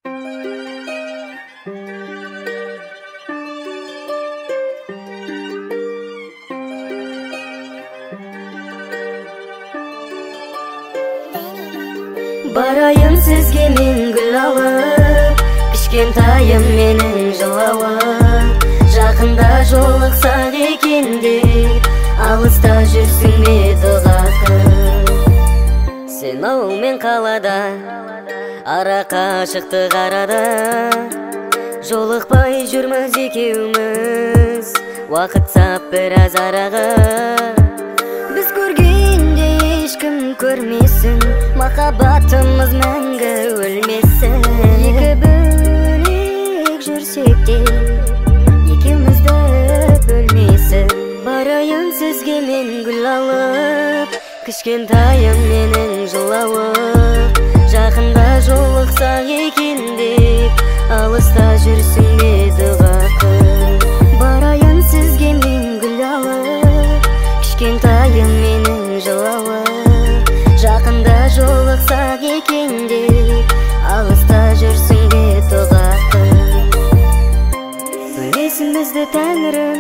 Барайын сізге мен гүл алып, кішкентайым менің жылауым. Жақында жолықсақ екен деп, алыста жүрсің бе дұғақым. Сен ауылмен қалада, ара қашықтық арада, жолықпай жүрміз екеуміз, уақыт сап біраз араға. Біз көргенде ешкім көрмесін, махаббатымыз мәңгі өлмесін. Екі бөлек жүрсек те, екеумізді бөлмесін. Барайын сізге мен гүл алып, кішкентайым менің жылауым. Жақында жолықсақ екен деп, алыста жүрсің бе дұғақым. Барайын сізге мен гүл алып, кішкентайым менің жылауым. Жақында жолықсақ екен деп, алыста жүрсің бе дұғақым. Бөлесін бізді тәңірім,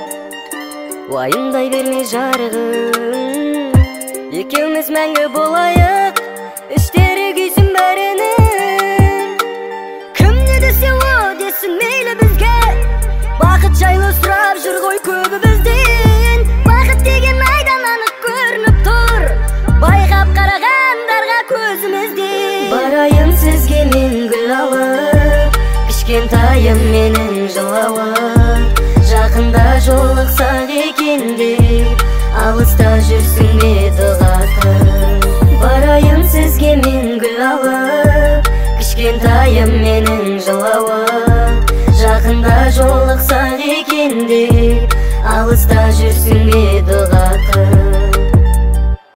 уайымдай берме жарығым. Екеуміз мәңгі болайық, іштері күйсін бәрінің. Кім не десе о десін мейлі бізге, бақыт жайлы сұрап жүр ғой көбі бізден. Бақыт деген айдан анық көрініп тұр, байқап қарағандарға көзімізден. Барайын сізге мен гүл алып, кішкентайым менің жылауым. Жақында жолықсақ екен деп, алыста жүрсің бе дұғақым. Барайын сізге мен гүл алып, кішкентайым менің жылауым. Жақында жолықсақ екен деп, алыста жүрсің бе дұғақым.